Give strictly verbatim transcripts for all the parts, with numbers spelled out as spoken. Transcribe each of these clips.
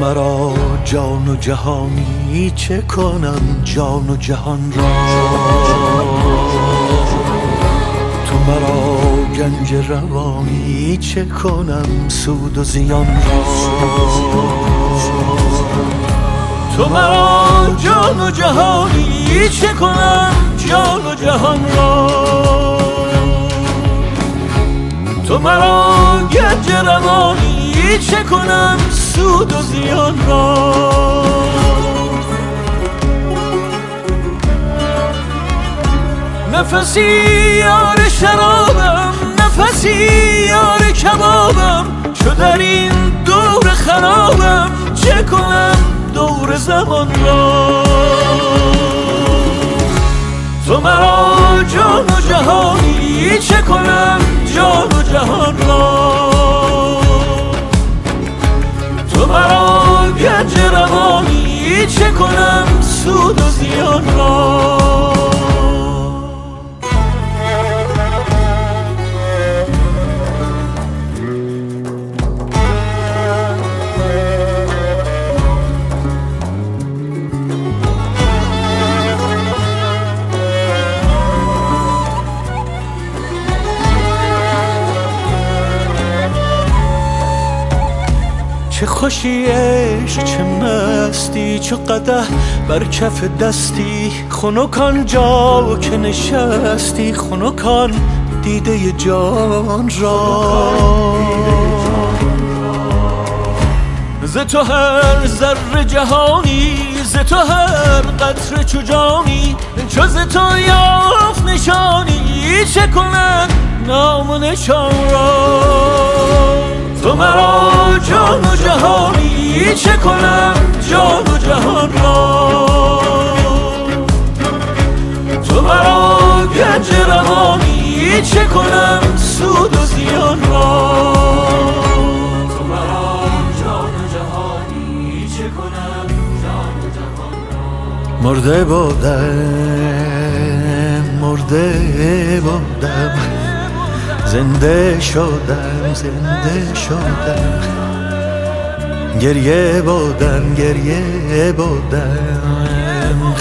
مرا جان و جهانی چه کنم جان و جهان را، تو مرا گنج روانی چه کنم سود و زیان را، تو مرا جان و جهانی چه کنم جان و جهان را، تو مرا گنج روانی چه کنم سود و زیان را. نفسی یار شرابم، نفسی یار کبابم، چو در این دور خرابم چه کنم دور زمان را، تو مرا جان و جهانی چه کنم جان و جهان را، تو مرا گنج روانی چه کنم سود و زیان را. چه خوشی عشق چه مستی، چو قدح بر کف دستی، خنکان جا که نشستی، خنکان دیده جان را، ز تو هر ذره جهانی، ز تو هر قطره چو جانی، چو ز تو یافت نشانی چه کنم نام و نشان را، تو مرا جان و جهانی چه کنم جان و جهان را، تو مرا گنج روانی چه کنم سود و زیان را، تو مرا جان و جهانی چه کنم جان و جهان را. مرده بودم مرده بودم زنده شدم زنده شدم، گریه بودم گریه بودم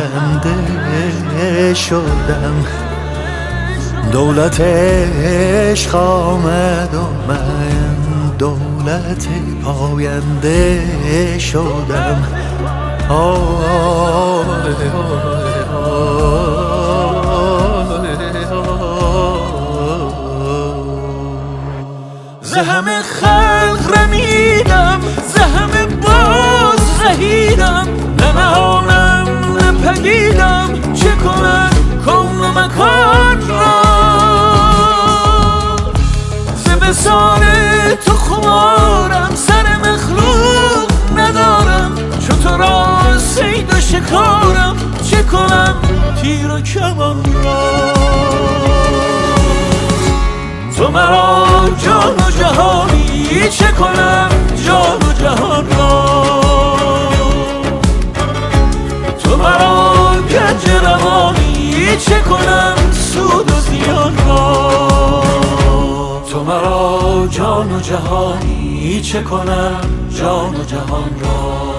خنده شدم، دولت عشق آمد و من دولت پاینده شدم. آه ز همه خلق رمیدم، ز همه باز رهیدم، نه نهانم نه پدیدم چه کنم کون و مکان را، ز وصال تو خمارم سر مخلوق ندارم، چو تو را صید و شکارم چه کنم تیر و کمان را، تو مرا جان و جهانی چه کنم جان و جهان را، تو مرا گنج روانی چه کنم سود و زیان را، تو مرا جان و جهانی چه کنم جان و جهان را.